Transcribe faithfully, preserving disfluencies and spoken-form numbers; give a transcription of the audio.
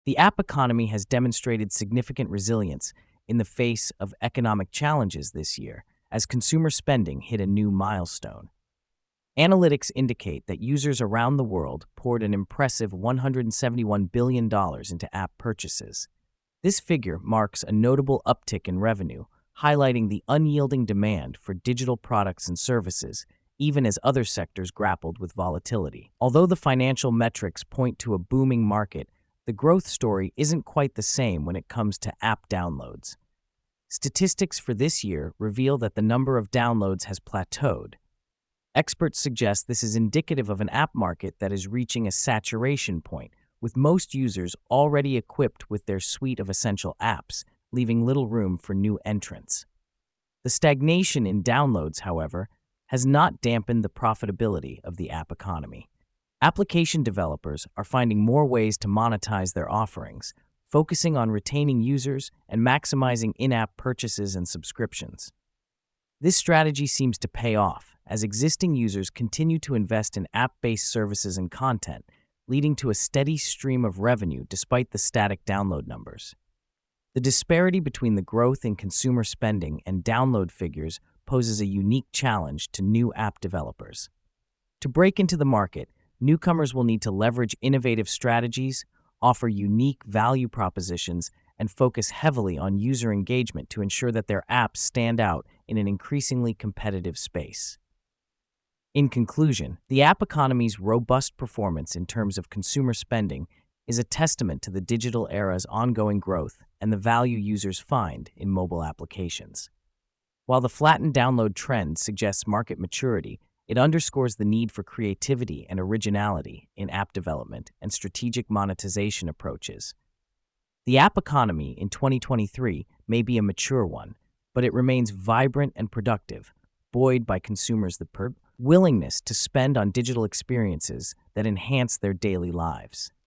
The app economy has demonstrated significant resilience in the face of economic challenges this year as consumer spending hit a new milestone. Analytics indicate that users around the world poured an impressive one hundred seventy-one billion dollars into app purchases. This figure marks a notable uptick in revenue, highlighting the unyielding demand for digital products and services, even as other sectors grappled with volatility. Although the financial metrics point to a booming market, the growth story isn't quite the same when it comes to app downloads. Statistics for this year reveal that the number of downloads has plateaued. Experts suggest this is indicative of an app market that is reaching a saturation point, with most users already equipped with their suite of essential apps, leaving little room for new entrants. The stagnation in downloads, however, has not dampened the profitability of the app economy. Application developers are finding more ways to monetize their offerings, focusing on retaining users and maximizing in-app purchases and subscriptions. This strategy seems to pay off as existing users continue to invest in app-based services and content, leading to a steady stream of revenue despite the static download numbers. The disparity between the growth in consumer spending and download figures poses a unique challenge to new app developers. To break into the market, newcomers will need to leverage innovative strategies, offer unique value propositions, and focus heavily on user engagement to ensure that their apps stand out in an increasingly competitive space. In conclusion, the app economy's robust performance in terms of consumer spending is a testament to the digital era's ongoing growth and the value users find in mobile applications. While the flattened download trend suggests market maturity, it underscores the need for creativity and originality in app development and strategic monetization approaches. The app economy in twenty twenty-three may be a mature one, but it remains vibrant and productive, buoyed by consumers' the per- willingness to spend on digital experiences that enhance their daily lives.